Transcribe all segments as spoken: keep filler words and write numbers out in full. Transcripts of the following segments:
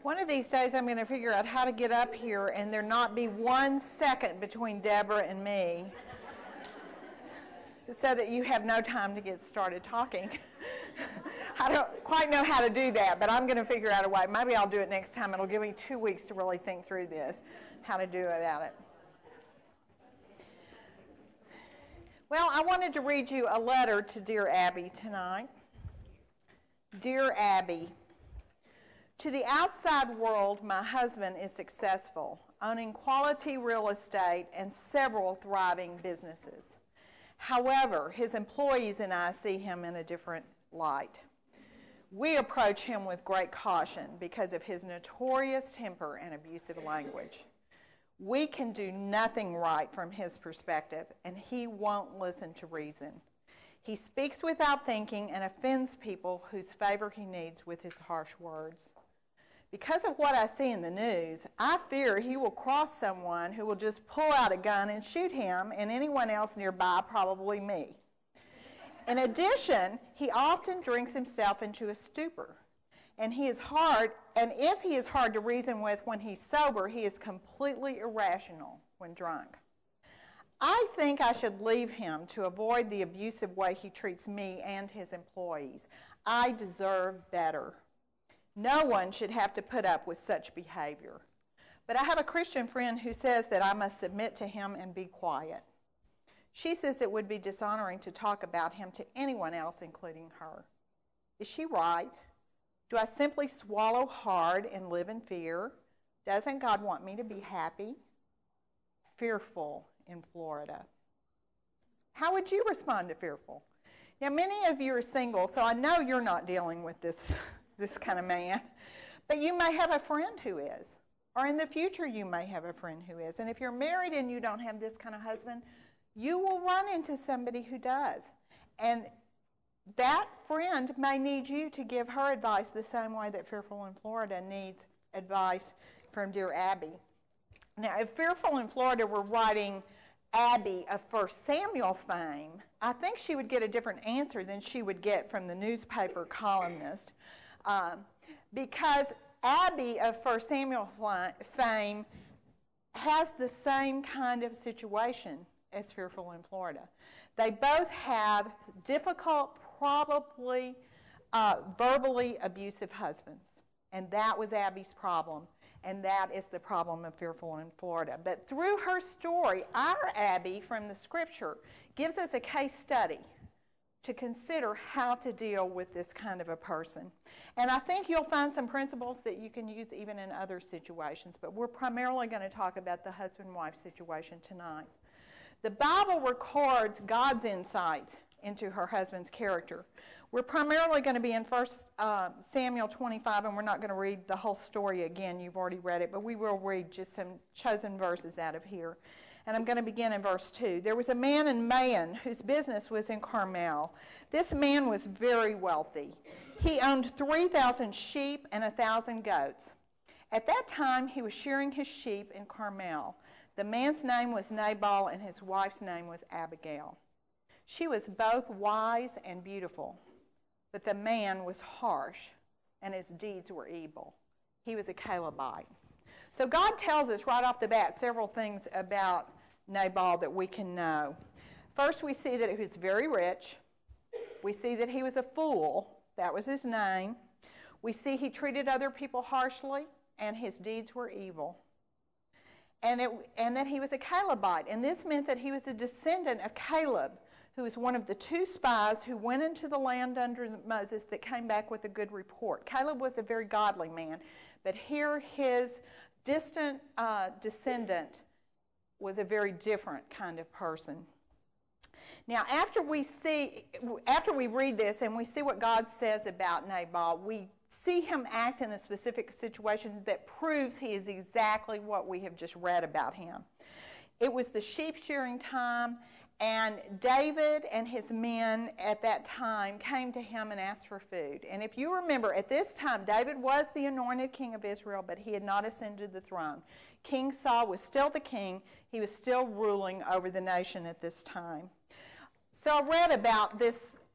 One of these days I'm going to figure out how to get up here and there not be one second between Deborah and me so that you have no time to get started talking. I don't quite know how to do that, but I'm going to figure out a way. Maybe I'll do it next time. It'll give me two weeks to really think through this, how to do about it. Well, I wanted to read you a letter to Dear Abby tonight. Dear Abby, to the outside world, my husband is successful, owning quality real estate and several thriving businesses. However, his employees and I see him in a different light. We approach him with great caution because of his notorious temper and abusive language. We can do nothing right from his perspective, and he won't listen to reason. He speaks without thinking and offends people whose favor he needs with his harsh words. Because of what I see in the news, I fear he will cross someone who will just pull out a gun and shoot him and anyone else nearby, probably me. In addition, he often drinks himself into a stupor. And he is hard, and if he is hard to reason with when he's sober, he is completely irrational when drunk. I think I should leave him to avoid the abusive way he treats me and his employees. I deserve better. No one should have to put up with such behavior. But I have a Christian friend who says that I must submit to him and be quiet. She says it would be dishonoring to talk about him to anyone else, including her. Is she right? Do I simply swallow hard and live in fear? Doesn't God want me to be happy? Fearful in Florida. How would you respond to fearful? Now, many of you are single, so I know you're not dealing with this this kind of man. But you may have a friend who is. Or in the future, you may have a friend who is. And if you're married and you don't have this kind of husband, you will run into somebody who does. And that friend may need you to give her advice the same way that Fearful in Florida needs advice from Dear Abby. Now, if Fearful in Florida were writing Abby of First Samuel fame, I think she would get a different answer than she would get from the newspaper columnist. Um, because Abby of First Samuel fame has the same kind of situation as Fearful in Florida. They both have difficult, probably uh, verbally abusive husbands. And that was Abby's problem. And that is the problem of Fearful in Florida. But through her story, our Abby from the Scripture gives us a case study to consider how to deal with this kind of a person. And I think you'll find some principles that you can use even in other situations. But we're primarily going to talk about the husband-wife situation tonight. The Bible records God's insights into her husband's character. We're primarily going to be in First Samuel twenty-five, and we're not going to read the whole story again. You've already read it, but we will read just some chosen verses out of here. And I'm going to begin in verse two. There was a man in Maon whose business was in Carmel. This man was very wealthy. He owned three thousand sheep and one thousand goats. At that time, he was shearing his sheep in Carmel. The man's name was Nabal, and his wife's name was Abigail. She was both wise and beautiful, but the man was harsh, and his deeds were evil. He was a Calebite. So God tells us right off the bat several things about Nabal that we can know. First, we see that he was very rich. We see that he was a fool. That was his name. We see he treated other people harshly, and his deeds were evil. And, it, and that he was a Calebite. And this meant that he was a descendant of Caleb, who was one of the two spies who went into the land under Moses that came back with a good report. Caleb was a very godly man, but here his distant uh, descendant was a very different kind of person. Now, after we see, after we read this and we see what God says about Nabal, we see him act in a specific situation that proves he is exactly what we have just read about him. It was the sheep shearing time, and David and his men at that time came to him and asked for food. And if you remember, at this time, David was the anointed king of Israel, but he had not ascended the throne. King Saul was still the king. He was still ruling over the nation at this time. So I read about this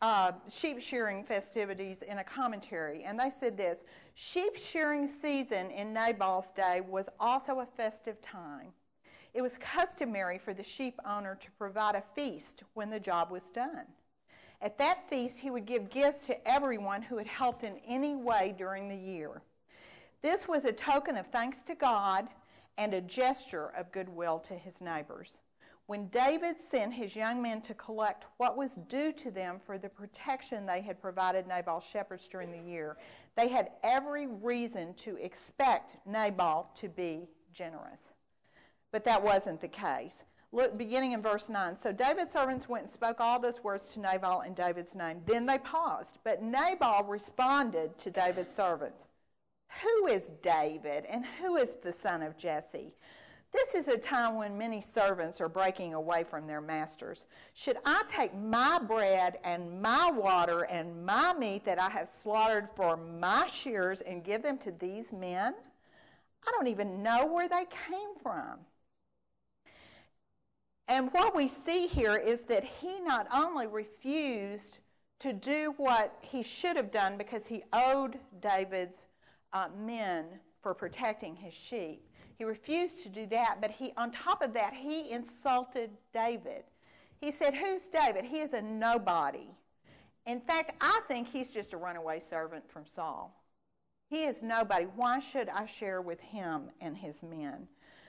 uh, sheep shearing festivities in a commentary, and they said this: sheep shearing season in Nabal's day was also a festive time. It was customary for the sheep owner to provide a feast when the job was done. At that feast, he would give gifts to everyone who had helped in any way during the year. This was a token of thanks to God and a gesture of goodwill to his neighbors. When David sent his young men to collect what was due to them for the protection they had provided Nabal's shepherds during the year, they had every reason to expect Nabal to be generous. But that wasn't the case. Look, beginning in verse nine. So David's servants went and spoke all those words to Nabal in David's name. Then they paused. But Nabal responded to David's servants, "Who is David and who is the son of Jesse? This is a time when many servants are breaking away from their masters. Should I take my bread and my water and my meat that I have slaughtered for my shears and give them to these men? I don't even know where they came from." And what we see here is that he not only refused to do what he should have done because he owed David's uh, men for protecting his sheep. He refused to do that, but he, on top of that, he insulted David. He said, "Who's David? He is a nobody." In fact, I think he's just a runaway servant from Saul. He is nobody. Why should I share with him and his men?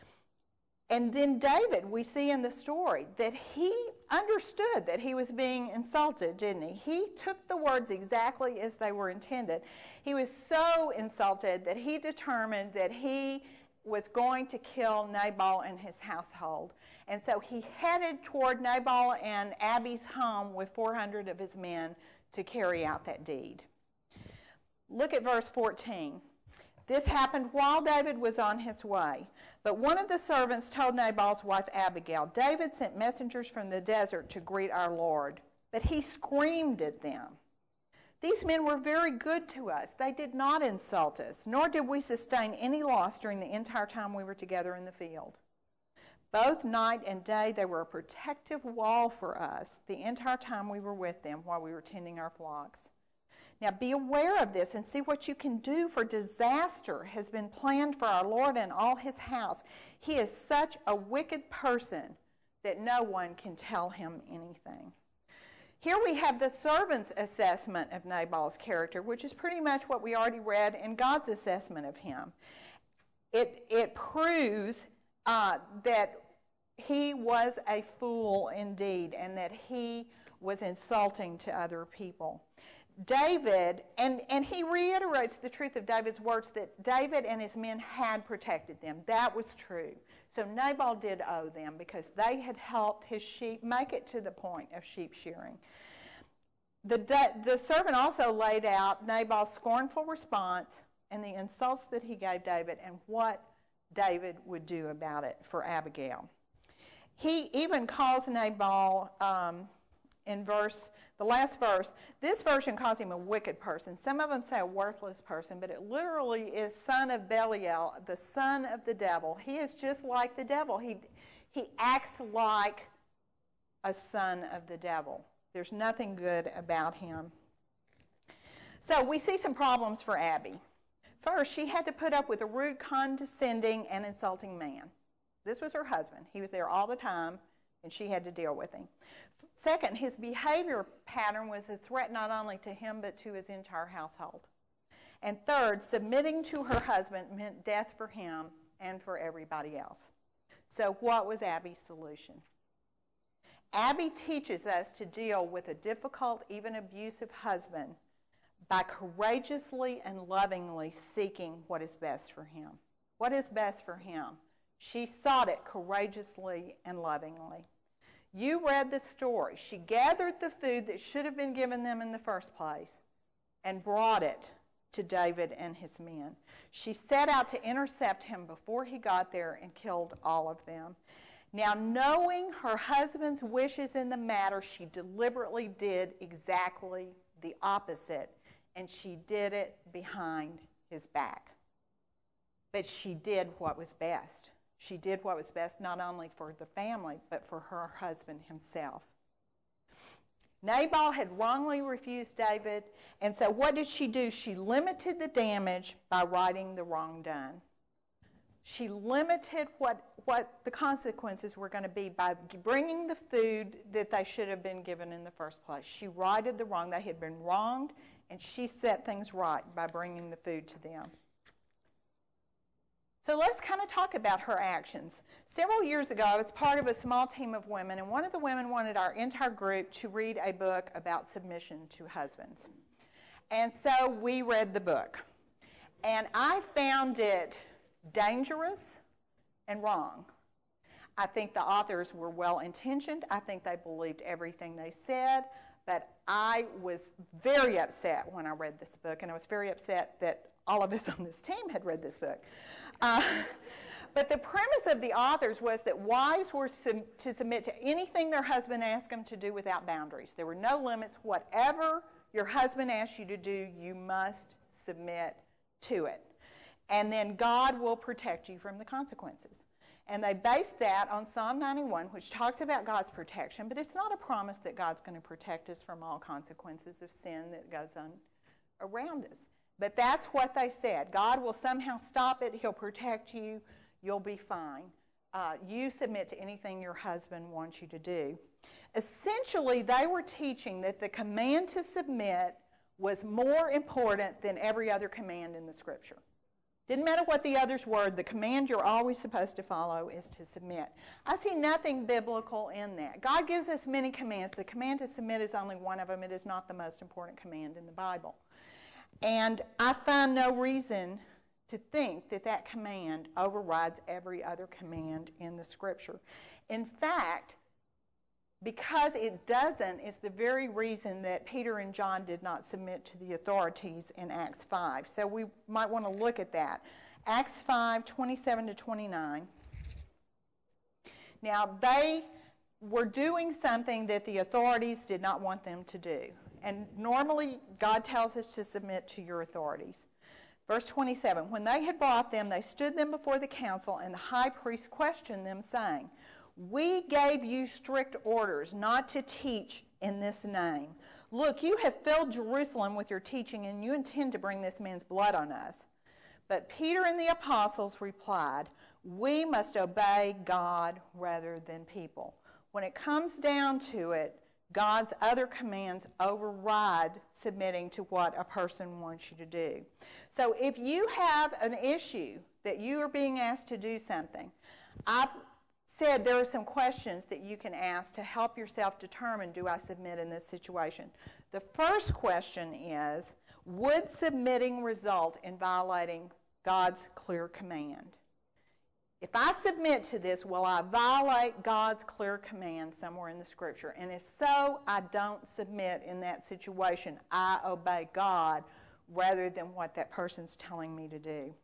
And then David, we see in the story that he understood that he was being insulted, didn't he? He took the words exactly as they were intended. He was so insulted that he determined that he was going to kill Nabal and his household. And so he headed toward Nabal and Abi's home with four hundred of his men to carry out that deed. Look at verse fourteen. This happened while David was on his way. But one of the servants told Nabal's wife Abigail, "David sent messengers from the desert to greet our Lord, but he screamed at them. These men were very good to us. They did not insult us, nor did we sustain any loss during the entire time we were together in the field. Both night and day they were a protective wall for us the entire time we were with them while we were tending our flocks. Now be aware of this and see what you can do, for disaster has been planned for our Lord and all his house. He is such a wicked person that no one can tell him anything." Here we have the servant's assessment of Nabal's character, which is pretty much what we already read in God's assessment of him. It, it proves uh, that he was a fool indeed, and that he was insulting to other people. David, and, and he reiterates the truth of David's words that David and his men had protected them. That was true. So Nabal did owe them because they had helped his sheep make it to the point of sheep shearing. The, the servant also laid out Nabal's scornful response and the insults that he gave David and what David would do about it for Abigail. He even calls Nabal... Um, In verse, the last verse, this version calls him a wicked person. Some of them say a worthless person, but it literally is son of Belial, the son of the devil. He is just like the devil. He, he acts like a son of the devil. There's nothing good about him. So we see some problems for Abby. First, she had to put up with a rude, condescending, and insulting man. This was her husband. He was there all the time, and she had to deal with him. Second, his behavior pattern was a threat not only to him but to his entire household. And third, submitting to her husband meant death for him and for everybody else. So what was Abby's solution? Abby teaches us to deal with a difficult, even abusive husband by courageously and lovingly seeking what is best for him. What is best for him? She sought it courageously and lovingly. You read the story. She gathered the food that should have been given them in the first place and brought it to David and his men. She set out to intercept him before he got there and killed all of them. Now, knowing her husband's wishes in the matter, she deliberately did exactly the opposite, and she did it behind his back. But she did what was best. She did what was best not only for the family, but for her husband himself. Nabal had wrongly refused David, and so what did she do? She limited the damage by righting the wrong done. She limited what, what the consequences were going to be by bringing the food that they should have been given in the first place. She righted the wrong. They had been wronged, and she set things right by bringing the food to them. So let's kind of talk about her actions. Several years ago, I was part of a small team of women, and one of the women wanted our entire group to read a book about submission to husbands. And so we read the book. And I found it dangerous and wrong. I think the authors were well-intentioned. I think they believed everything they said. But I was very upset when I read this book, and I was very upset that all of us on this team had read this book. Uh, but the premise of the authors was that wives were sub- to submit to anything their husband asked them to do without boundaries. There were no limits. Whatever your husband asks you to do, you must submit to it. And then God will protect you from the consequences. And they based that on Psalm ninety-one, which talks about God's protection, but it's not a promise that God's going to protect us from all consequences of sin that goes on around us. But that's what they said. God will somehow stop it. He'll protect you. You'll be fine. Uh, you submit to anything your husband wants you to do. Essentially, they were teaching that the command to submit was more important than every other command in the Scripture. Didn't matter what the others were, the command you're always supposed to follow is to submit. I see nothing biblical in that. God gives us many commands. The command to submit is only one of them. It is not the most important command in the Bible. And I find no reason to think that that command overrides every other command in the Scripture. In fact, because it doesn't, is the very reason that Peter and John did not submit to the authorities in Acts five. So we might want to look at that. Acts five, twenty-seven to twenty-nine. Now, they were doing something that the authorities did not want them to do. And normally, God tells us to submit to your authorities. Verse twenty-seven, when they had brought them, they stood them before the council, and the high priest questioned them, saying, we gave you strict orders not to teach in this name. Look, you have filled Jerusalem with your teaching, and you intend to bring this man's blood on us. But Peter and the apostles replied, we must obey God rather than people. When it comes down to it, God's other commands override submitting to what a person wants you to do. So if you have an issue that you are being asked to do something, I've said there are some questions that you can ask to help yourself determine, do I submit in this situation? The first question is, would submitting result in violating God's clear command? If I submit to this, will I violate God's clear command somewhere in the Scripture? And if so, I don't submit in that situation. I obey God rather than what that person's telling me to do.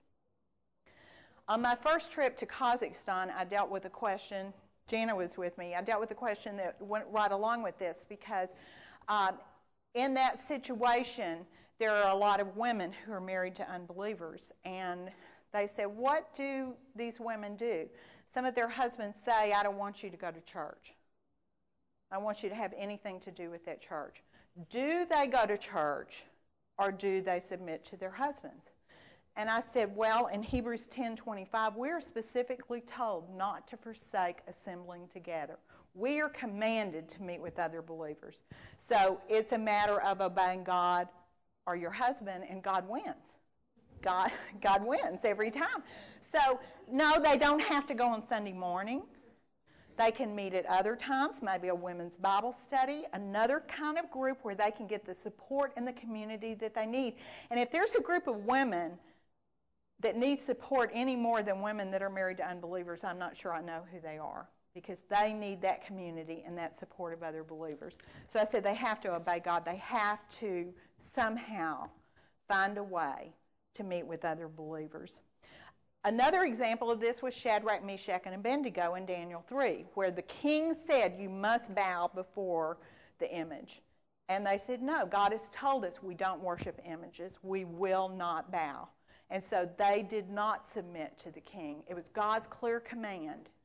On my first trip to Kazakhstan, I dealt with a question. Jana was with me. I dealt with a question that went right along with this because um, in that situation, there are a lot of women who are married to unbelievers. And they said, what do these women do? Some of their husbands say, I don't want you to go to church. I want you to have anything to do with that church. Do they go to church or do they submit to their husbands? And I said, well, in Hebrews ten twenty-five, we are specifically told not to forsake assembling together. We are commanded to meet with other believers. So it's a matter of obeying God or your husband, and God wins. God, God wins every time. So, no, they don't have to go on Sunday morning. They can meet at other times, maybe a women's Bible study, another kind of group where they can get the support in the community that they need. And if there's a group of women that need support any more than women that are married to unbelievers, I'm not sure I know who they are, because they need that community and that support of other believers. So I said they have to obey God. They have to somehow find a way to meet with other believers. Another example of this was Shadrach, Meshach, and Abednego in Daniel three, where the king said, you must bow before the image. And they said, no, God has told us we don't worship images. We will not bow. And so they did not submit to the king. It was God's clear command.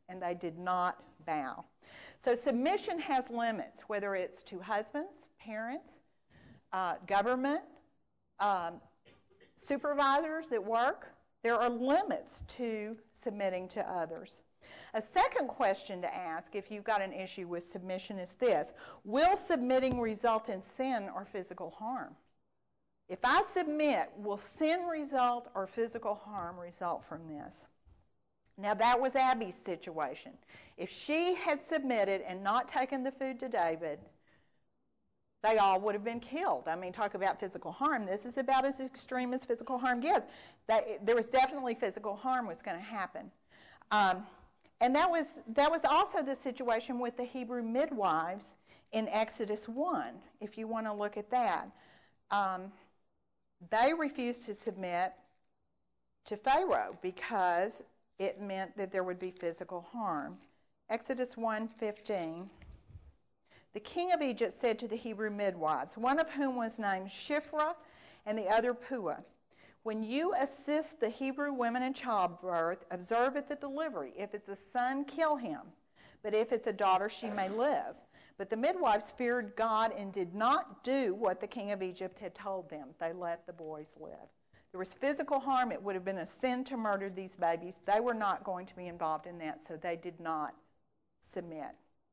and they did not bow. So submission has limits, whether it's to husbands, parents, uh, government, um, supervisors at work. There are limits to submitting to others. A second question to ask if you've got an issue with submission is this: will submitting result in sin or physical harm? If I submit, will sin result or physical harm result from this? Now, that was Abby's situation. If she had submitted and not taken the food to David, they all would have been killed. I mean, talk about physical harm. This is about as extreme as physical harm gets. That, there was definitely physical harm was going to happen. Um, and that was, that was also the situation with the Hebrew midwives in Exodus one, if you want to look at that. Um, they refused to submit to Pharaoh because it meant that there would be physical harm. Exodus one fifteen. The king of Egypt said to the Hebrew midwives, one of whom was named Shiphrah and the other Puah, when you assist the Hebrew women in childbirth, observe at the delivery. If it's a son, kill him. But if it's a daughter, she may live. But the midwives feared God and did not do what the king of Egypt had told them. They let the boys live. There was physical harm. It would have been a sin to murder these babies. They were not going to be involved in that, so they did not submit.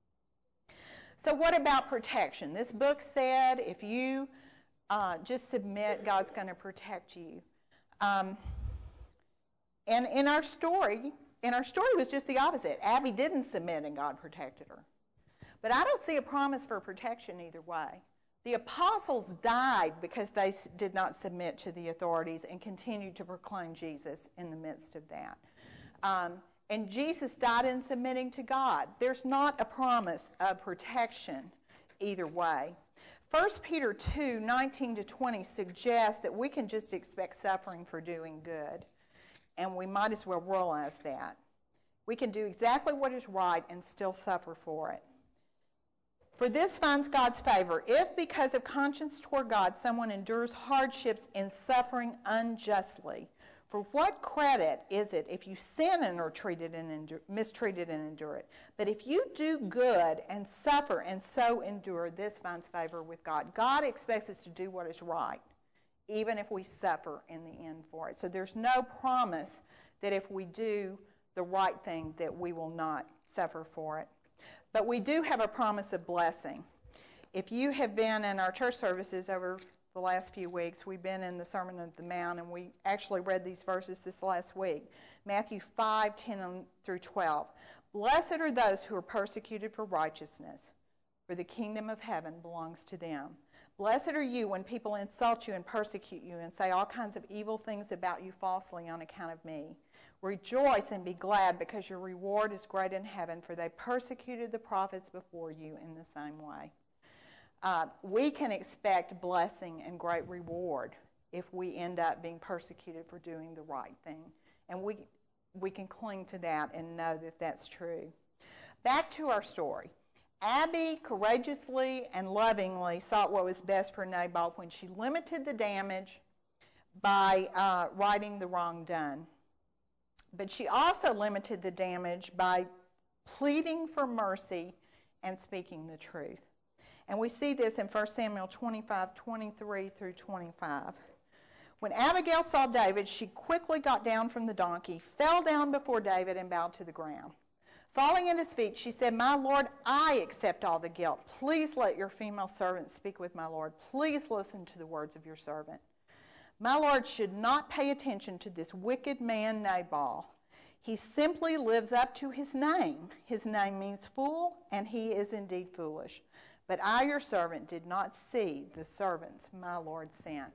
So what about protection? This book said if you uh, just submit, God's going to protect you. Um, and in our story, in our story was just the opposite. Abby didn't submit and God protected her. But I don't see a promise for protection either way. The apostles died because they did not submit to the authorities and continued to proclaim Jesus in the midst of that. Um, and Jesus died in submitting to God. There's not a promise of protection either way. First Peter two, nineteen to twenty suggests that we can just expect suffering for doing good. And we might as well realize that. We can do exactly what is right and still suffer for it. For this finds God's favor, if because of conscience toward God someone endures hardships in suffering unjustly. For what credit is it if you sin and are treated and endure, mistreated and endure it? But if you do good and suffer and so endure, this finds favor with God. God expects us to do what is right, even if we suffer in the end for it. So there's no promise that if we do the right thing that we will not suffer for it. But we do have a promise of blessing. If you have been in our church services over the last few weeks, we've been in the Sermon on the Mount, and we actually read these verses this last week. Matthew five, ten through twelve. Blessed are those who are persecuted for righteousness, for the kingdom of heaven belongs to them. Blessed are you when people insult you and persecute you and say all kinds of evil things about you falsely on account of me. Rejoice and be glad, because your reward is great in heaven, for they persecuted the prophets before you in the same way. Uh, we can expect blessing and great reward if we end up being persecuted for doing the right thing. And we, we can cling to that and know that that's true. Back to our story. Abby courageously and lovingly sought what was best for Nabal when she limited the damage by uh, righting the wrong done. But she also limited the damage by pleading for mercy and speaking the truth. And we see this in First Samuel twenty-five, twenty-three through twenty-five. When Abigail saw David, she quickly got down from the donkey, fell down before David, and bowed to the ground. Falling at his feet, she said, "My lord, I accept all the guilt. Please let your female servant speak with my lord. Please listen to the words of your servant. My lord should not pay attention to this wicked man Nabal. He simply lives up to his name. His name means fool, and he is indeed foolish. But I, your servant, did not see the servants my Lord sent."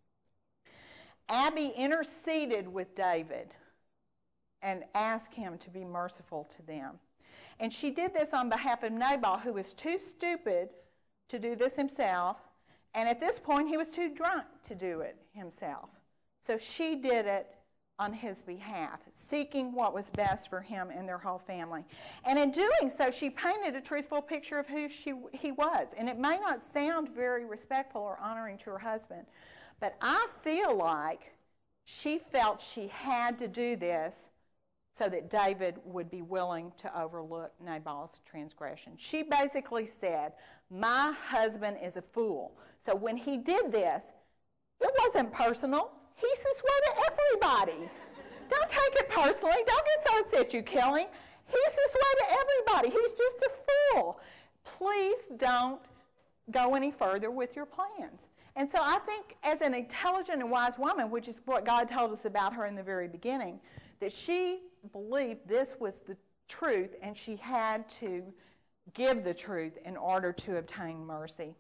Abby interceded with David and asked him to be merciful to them. And she did this on behalf of Nabal, who was too stupid to do this himself. And at this point, he was too drunk to do it himself. So she did it on his behalf, seeking what was best for him and their whole family. And in doing so, she painted a truthful picture of who she, he was. And it may not sound very respectful or honoring to her husband, but I feel like she felt she had to do this so that David would be willing to overlook Nabal's transgression. She basically said, my husband is a fool. So when he did this, it wasn't personal. He's this way to everybody. Don't take it personally. Don't get so upset you kill him. He's this way to everybody. He's just a fool. Please don't go any further with your plans. And so I think as an intelligent and wise woman, which is what God told us about her in the very beginning, that she believed this was the truth and she had to give the truth in order to obtain mercy.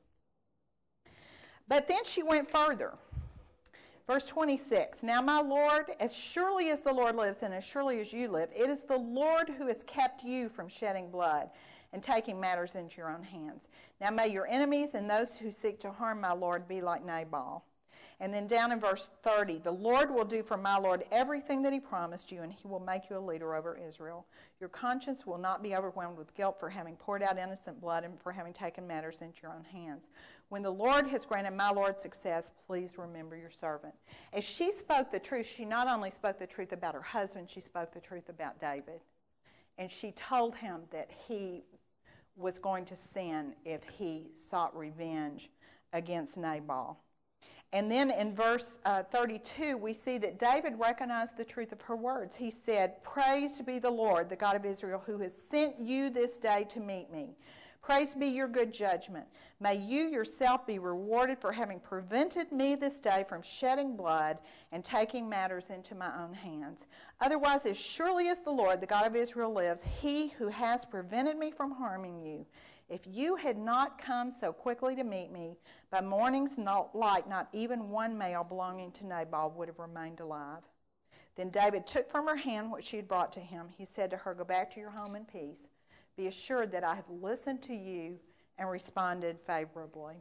But then she went further. Verse twenty-six, now my Lord, as surely as the Lord lives and as surely as you live, it is the Lord who has kept you from shedding blood and taking matters into your own hands. Now may your enemies and those who seek to harm my Lord be like Nabal. And then down in verse thirty, the Lord will do for my Lord everything that he promised you, and he will make you a leader over Israel. Your conscience will not be overwhelmed with guilt for having poured out innocent blood and for having taken matters into your own hands. When the Lord has granted my Lord success, please remember your servant. As she spoke the truth, she not only spoke the truth about her husband, she spoke the truth about David. And she told him that he was going to sin if he sought revenge against Nabal. And then in verse uh, thirty-two, we see that David recognized the truth of her words. He said, praised be the Lord, the God of Israel, who has sent you this day to meet me. Praise be your good judgment. May you yourself be rewarded for having prevented me this day from shedding blood and taking matters into my own hands. Otherwise, as surely as the Lord, the God of Israel lives, he who has prevented me from harming you, if you had not come so quickly to meet me, by morning's light not even one male belonging to Nabal would have remained alive. Then David took from her hand what she had brought to him. He said to her, go back to your home in peace. Be assured that I have listened to you and responded favorably.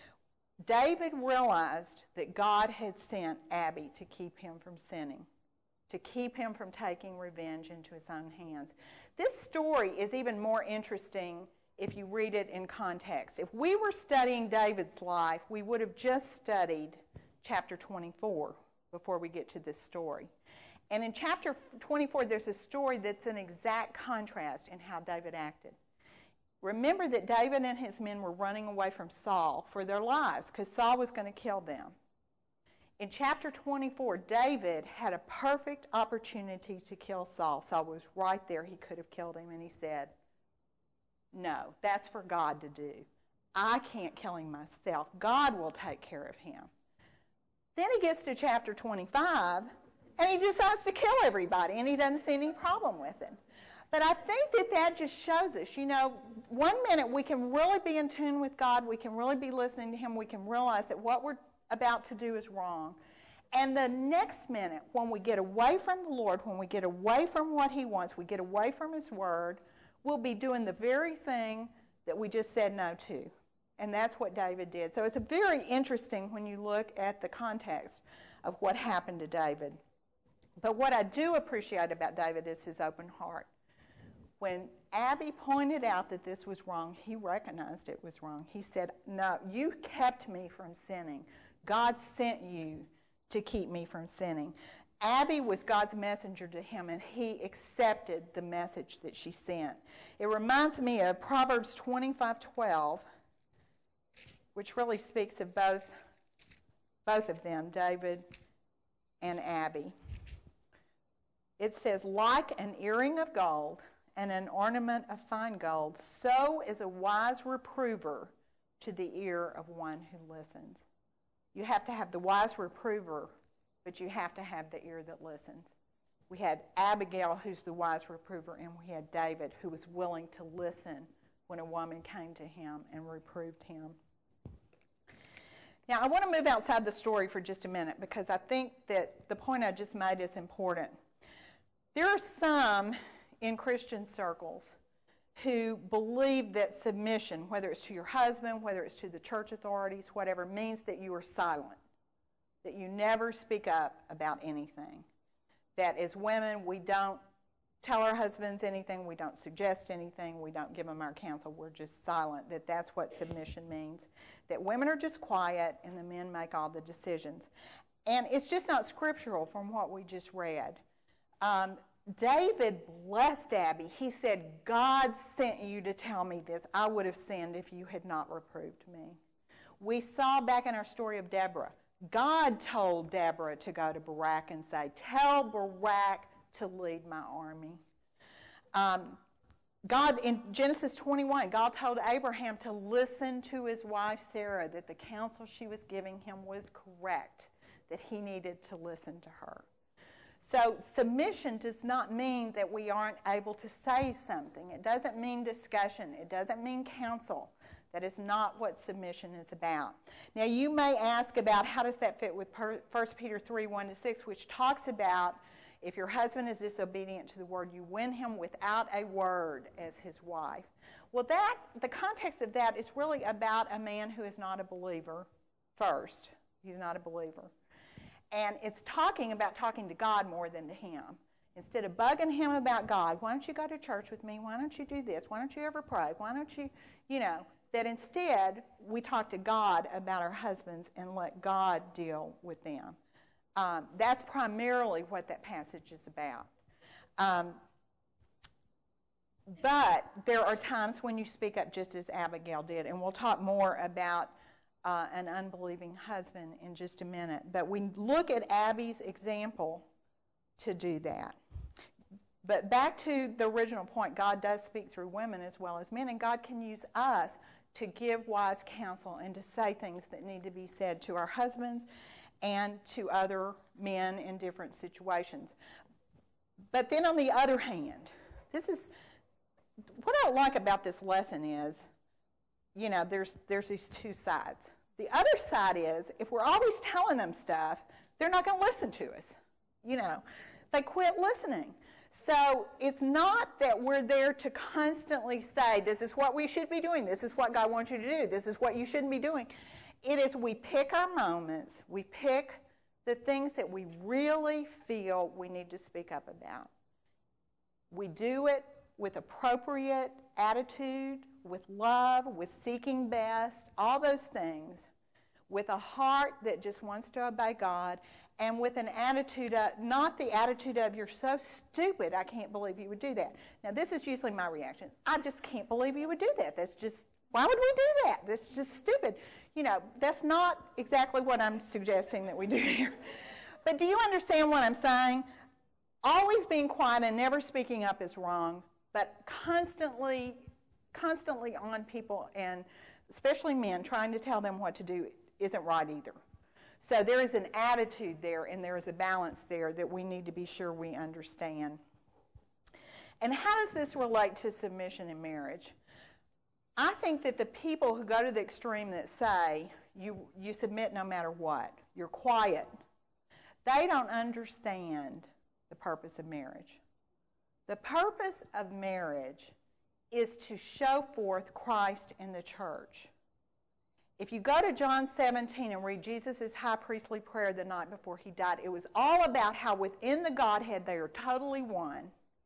David realized that God had sent Abby to keep him from sinning, to keep him from taking revenge into his own hands. This story is even more interesting if you read it in context. If we were studying David's life, we would have just studied chapter twenty-four before we get to this story. And in chapter twenty-four, there's a story that's an exact contrast in how David acted. Remember that David and his men were running away from Saul for their lives because Saul was going to kill them. In chapter twenty-four, David had a perfect opportunity to kill Saul. Saul was right there. He could have killed him, and he said, no, that's for God to do. I can't kill him myself. God will take care of him. Then he gets to chapter twenty-five, and he decides to kill everybody, and he doesn't see any problem with it. But I think that that just shows us, you know, one minute we can really be in tune with God, we can really be listening to him, we can realize that what we're about to do is wrong. And the next minute, when we get away from the Lord, when we get away from what he wants, we get away from his word, we'll be doing the very thing that we just said no to. And that's what David did. So it's very interesting when you look at the context of what happened to David. But what I do appreciate about David is his open heart. When Abby pointed out that this was wrong, he recognized it was wrong. He said, no, you kept me from sinning. God sent you to keep me from sinning. Abby was God's messenger to him, and he accepted the message that she sent. It reminds me of Proverbs twenty-five twelve, which really speaks of both, both of them, David and Abby. It says, like an earring of gold and an ornament of fine gold, so is a wise reprover to the ear of one who listens. You have to have the wise reprover, but you have to have the ear that listens. We had Abigail, who's the wise reprover, and we had David, who was willing to listen when a woman came to him and reproved him. Now, I want to move outside the story for just a minute because I think that the point I just made is important. There are some in Christian circles who believe that submission, whether it's to your husband, whether it's to the church authorities, whatever, means that you are silent, that you never speak up about anything, that as women we don't tell our husbands anything, we don't suggest anything, we don't give them our counsel, we're just silent, that that's what submission means, that women are just quiet and the men make all the decisions. And it's just not scriptural from what we just read. Um, David blessed Abby. He said, God sent you to tell me this. I would have sinned if you had not reproved me. We saw back in our story of Deborah, God told Deborah to go to Barak and say, tell Barak to lead my army. Um, God, in Genesis twenty-one, God told Abraham to listen to his wife Sarah, that the counsel she was giving him was correct, that he needed to listen to her. So submission does not mean that we aren't able to say something. It doesn't mean discussion. It doesn't mean counsel. That is not what submission is about. Now, you may ask about how does that fit with First Peter three, one to six, which talks about if your husband is disobedient to the word, you win him without a word as his wife. Well, that the context of that is really about a man who is not a believer first. He's not a believer. And it's talking about talking to God more than to him. Instead of bugging him about God, why don't you go to church with me? Why don't you do this? Why don't you ever pray? Why don't you, you know, that instead we talk to God about our husbands and let God deal with them. Um, that's primarily what that passage is about. Um, but there are times when you speak up just as Abigail did, and we'll talk more about uh, an unbelieving husband in just a minute. But we look at Abby's example to do that. But back to the original point, God does speak through women as well as men, and God can use us to give wise counsel and to say things that need to be said to our husbands and to other men in different situations. But then on the other hand, this is, what I like about this lesson is, you know, there's, there's these two sides. The other side is, if we're always telling them stuff, they're not going to listen to us. You know, they quit listening. So it's not that we're there to constantly say, this is what we should be doing, this is what God wants you to do, this is what you shouldn't be doing. It is we pick our moments, we pick the things that we really feel we need to speak up about. We do it with appropriate attitude, with love, with seeking best, all those things, with a heart that just wants to obey God, and with an attitude of, not the attitude of, you're so stupid, I can't believe you would do that. Now, this is usually my reaction. I just can't believe you would do that. That's just, why would we do that? That's just stupid. You know, that's not exactly what I'm suggesting that we do here. But do you understand what I'm saying? Always being quiet and never speaking up is wrong, but constantly, constantly on people, and especially men, trying to tell them what to do isn't right either. So there is an attitude there, and there is a balance there that we need to be sure we understand. And how does this relate to submission in marriage? I think that the people who go to the extreme that say, you, you submit no matter what, you're quiet, they don't understand the purpose of marriage. The purpose of marriage is to show forth Christ in the church. If you go to John seventeen and read Jesus' high priestly prayer the night before he died, it was all about how within the Godhead they are totally one.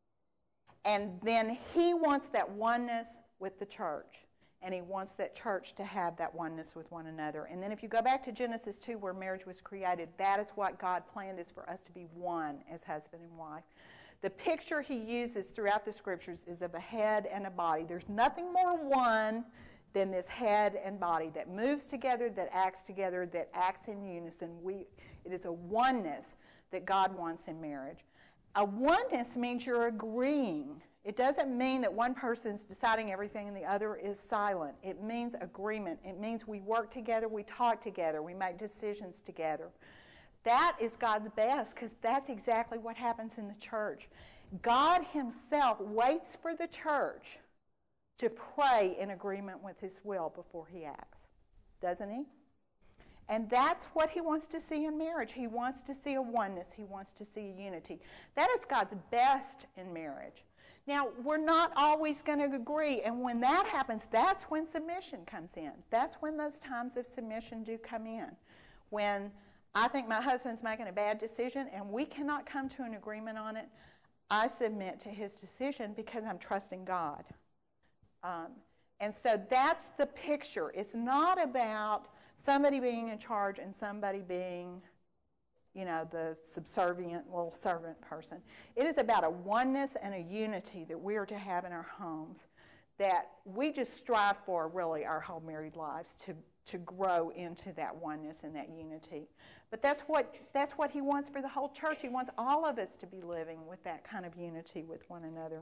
And then he wants that oneness with the church. And he wants that church to have that oneness with one another. And then if you go back to Genesis two, where marriage was created, that is what God planned, is for us to be one as husband and wife. The picture he uses throughout the scriptures is of a head and a body. There's nothing more one than this head and body that moves together, that acts together, that acts in unison. We, it is a oneness that God wants in marriage. A oneness means you're agreeing. It doesn't mean that one person's deciding everything and the other is silent. It means agreement. It means we work together, we talk together, we make decisions together. That is God's best, because that's exactly what happens in the church. God himself waits for the church to pray in agreement with his will before he acts, doesn't he? And that's what he wants to see in marriage. He wants to see a oneness. He wants to see a unity. That is God's best in marriage. Now, we're not always going to agree, and when that happens, that's when submission comes in. That's when those times of submission do come in. When I think my husband's making a bad decision and we cannot come to an agreement on it, I submit to his decision because I'm trusting God. Um, and so that's the picture. It's not about somebody being in charge and somebody being you know, the subservient little servant person. It is about a oneness and a unity that we are to have in our homes that we just strive for, really, our whole married lives, to, to grow into that oneness and that unity. But that's what, that's what he wants for the whole church. He wants all of us to be living with that kind of unity with one another.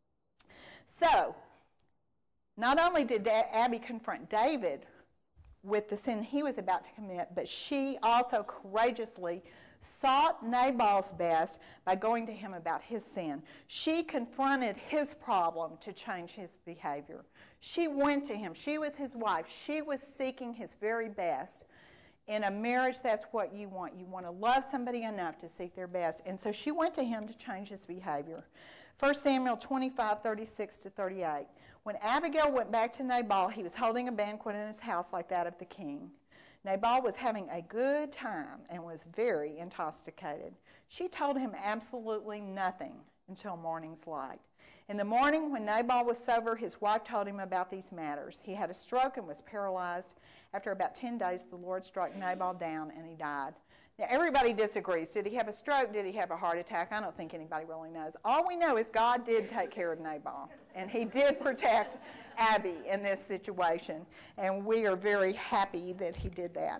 So, not only did Abby confront David with the sin he was about to commit, but she also courageously sought Nabal's best by going to him about his sin. She confronted his problem to change his behavior. She went to him. She was his wife. She was seeking his very best. In a marriage, that's what you want. You want to love somebody enough to seek their best. And so she went to him to change his behavior. First Samuel twenty-five, thirty-six to thirty-eight. When Abigail went back to Nabal, he was holding a banquet in his house like that of the king. Nabal was having a good time and was very intoxicated. She told him absolutely nothing until morning's light. In the morning, when Nabal was sober, his wife told him about these matters. He had a stroke and was paralyzed. After about ten days, the Lord struck Nabal down and he died. Now, everybody disagrees. Did he have a stroke? Did he have a heart attack? I don't think anybody really knows. All we know is God did take care of Nabal, and he did protect Abby in this situation, and we are very happy that he did that.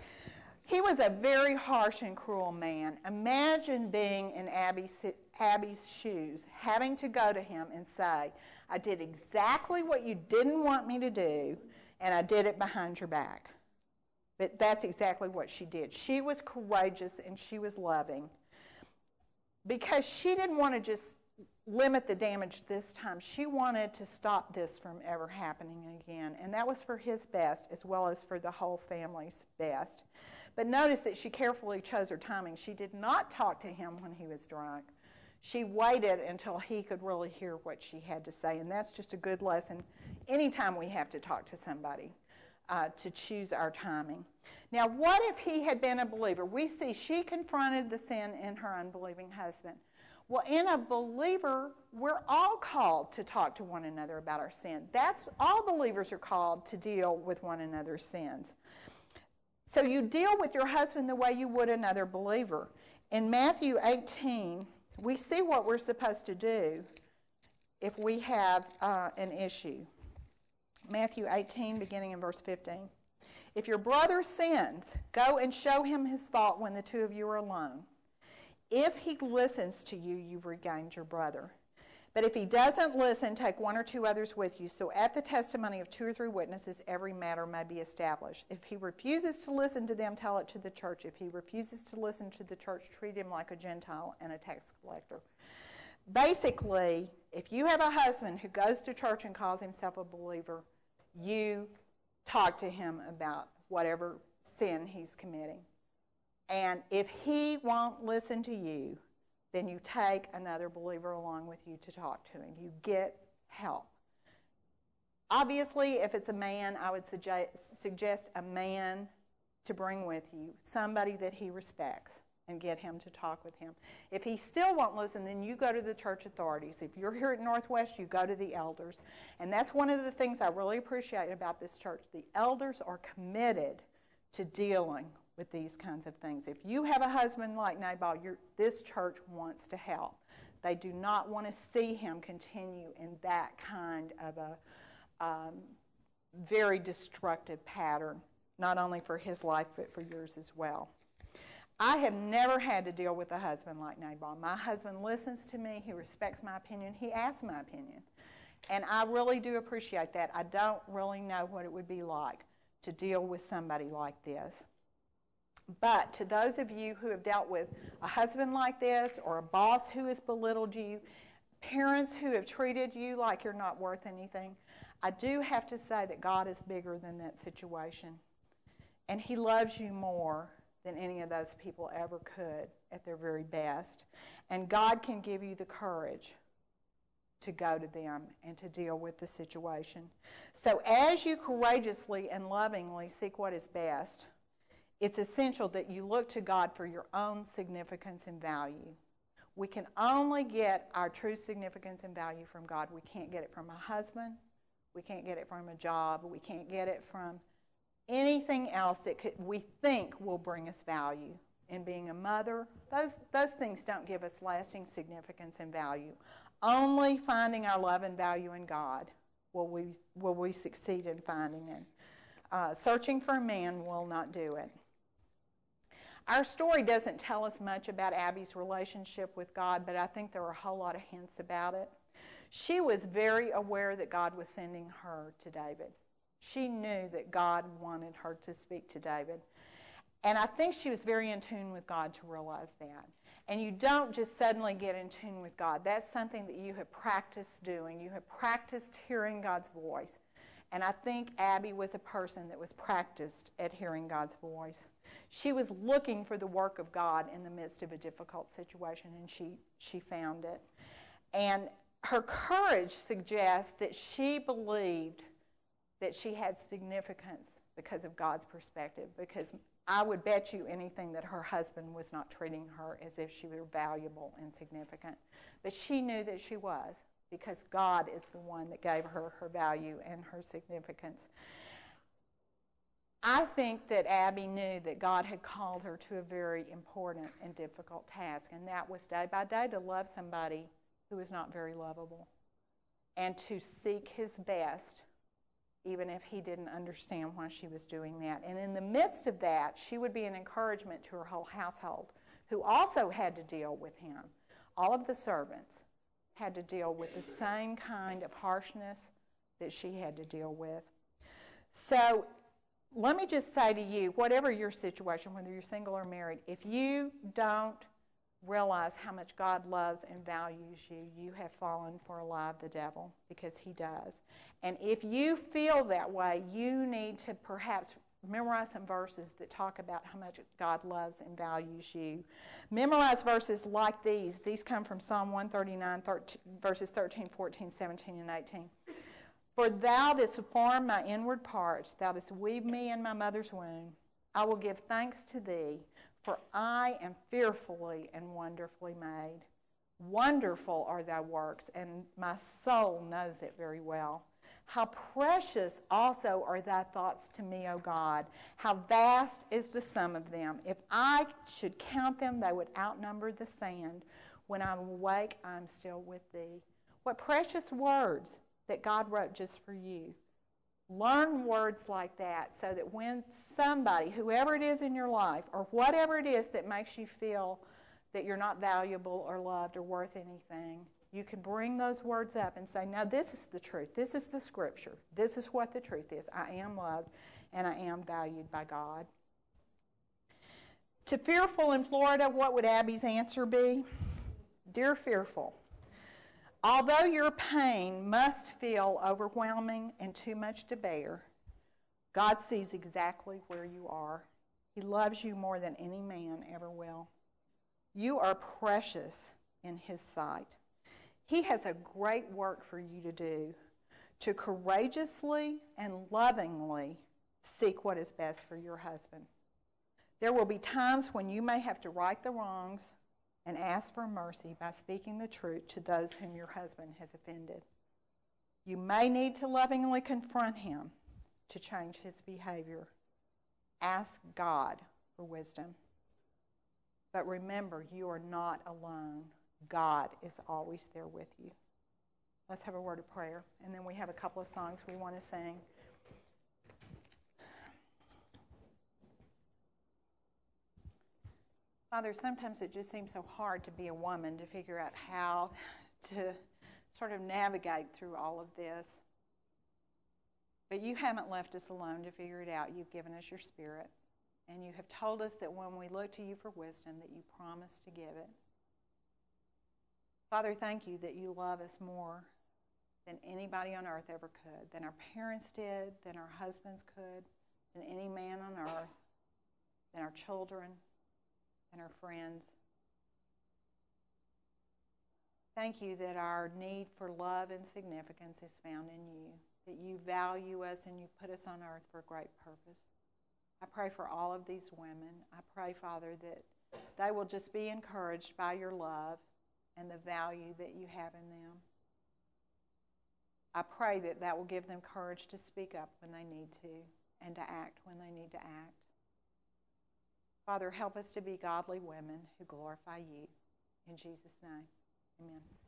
He was a very harsh and cruel man. Imagine being in Abby's, Abby's shoes, having to go to him and say, I did exactly what you didn't want me to do, and I did it behind your back. But that's exactly what she did. She was courageous and she was loving because she didn't want to just limit the damage this time. She wanted to stop this from ever happening again. And that was for his best as well as for the whole family's best. But notice that she carefully chose her timing. She did not talk to him when he was drunk. She waited until he could really hear what she had to say. And that's just a good lesson anytime we have to talk to somebody. Uh, to choose our timing. Now, what if he had been a believer? We see she confronted the sin in her unbelieving husband. Well, in a believer, we're all called to talk to one another about our sin. That's all believers are called to deal with one another's sins. So you deal with your husband the way you would another believer. In Matthew eighteen, we see what we're supposed to do if we have uh, an issue. Matthew eighteen, beginning in verse fifteen. If your brother sins, go and show him his fault when the two of you are alone. If he listens to you, you've regained your brother. But if he doesn't listen, take one or two others with you, so at the testimony of two or three witnesses, every matter may be established. If he refuses to listen to them, tell it to the church. If he refuses to listen to the church, treat him like a Gentile and a tax collector. Basically, if you have a husband who goes to church and calls himself a believer, you talk to him about whatever sin he's committing. And if he won't listen to you, then you take another believer along with you to talk to him. You get help. Obviously, if it's a man, I would suggest, suggest a man to bring with you, somebody that he respects, and get him to talk with him. If he still won't listen, then you go to the church authorities. If you're here at Northwest, you go to the elders. And that's one of the things I really appreciate about this church. The elders are committed to dealing with these kinds of things. If you have a husband like Nabal, you're, this church wants to help. They do not want to see him continue in that kind of a um, very destructive pattern, not only for his life, but for yours as well. I have never had to deal with a husband like Nabal. My husband listens to me. He respects my opinion. He asks my opinion. And I really do appreciate that. I don't really know what it would be like to deal with somebody like this. But to those of you who have dealt with a husband like this, or a boss who has belittled you, parents who have treated you like you're not worth anything, I do have to say that God is bigger than that situation. And he loves you more than any of those people ever could at their very best. And God can give you the courage to go to them and to deal with the situation. So as you courageously and lovingly seek what is best, it's essential that you look to God for your own significance and value. We can only get our true significance and value from God. We can't get it from a husband. We can't get it from a job. We can't get it from anything else that could, we think will bring us value in being a mother, those, those things don't give us lasting significance and value. Only finding our love and value in God will we, will we succeed in finding it. Uh, searching for a man will not do it. Our story doesn't tell us much about Abby's relationship with God, but I think there are a whole lot of hints about it. She was very aware that God was sending her to David. She knew that God wanted her to speak to David. And I think she was very in tune with God to realize that. And you don't just suddenly get in tune with God. That's something that you have practiced doing. You have practiced hearing God's voice. And I think Abby was a person that was practiced at hearing God's voice. She was looking for the work of God in the midst of a difficult situation, and she, she found it. And her courage suggests that she believed that she had significance because of God's perspective, because I would bet you anything that her husband was not treating her as if she were valuable and significant. But she knew that she was, because God is the one that gave her her value and her significance. I think that Abby knew that God had called her to a very important and difficult task, and that was day by day to love somebody who was not very lovable and to seek his best, even if he didn't understand why she was doing that. And in the midst of that, she would be an encouragement to her whole household, who also had to deal with him. All of the servants had to deal with the same kind of harshness that she had to deal with. So let me just say to you, whatever your situation, whether you're single or married, if you don't realize how much God loves and values you, you have fallen for a lie of the devil, because he does. And if you feel that way, you need to perhaps memorize some verses that talk about how much God loves and values you. Memorize verses like these. These come from Psalm one thirty-nine, thirteen, verses thirteen, fourteen, seventeen, and eighteen. For thou didst form my inward parts, thou didst weave me in my mother's womb. I will give thanks to thee, for I am fearfully and wonderfully made. Wonderful are thy works, and my soul knows it very well. How precious also are thy thoughts to me, O God. How vast is the sum of them. If I should count them, they would outnumber the sand. When I'm awake, I'm still with thee. What precious words that God wrote just for you. Learn words like that so that when somebody, whoever it is in your life, or whatever it is that makes you feel that you're not valuable or loved or worth anything, you can bring those words up and say, no, this is the truth. This is the scripture. This is what the truth is. I am loved and I am valued by God. To Fearful in Florida, what would Abby's answer be? Dear Fearful, although your pain must feel overwhelming and too much to bear, God sees exactly where you are. He loves you more than any man ever will. You are precious in his sight. He has a great work for you to do, to courageously and lovingly seek what is best for your husband. There will be times when you may have to right the wrongs and ask for mercy by speaking the truth to those whom your husband has offended. You may need to lovingly confront him to change his behavior. Ask God for wisdom. But remember, you are not alone. God is always there with you. Let's have a word of prayer, and then we have a couple of songs we want to sing. Father, sometimes it just seems so hard to be a woman, to figure out how to sort of navigate through all of this. But you haven't left us alone to figure it out. You've given us your Spirit, and you have told us that when we look to you for wisdom, that you promise to give it. Father, thank you that you love us more than anybody on earth ever could, than our parents did, than our husbands could, than any man on earth, than our children, and our friends. Thank you that our need for love and significance is found in you, that you value us and you put us on earth for a great purpose. I pray for all of these women. I pray, Father, that they will just be encouraged by your love and the value that you have in them. I pray that that will give them courage to speak up when they need to and to act when they need to act. Father, help us to be godly women who glorify you. In Jesus' name, amen.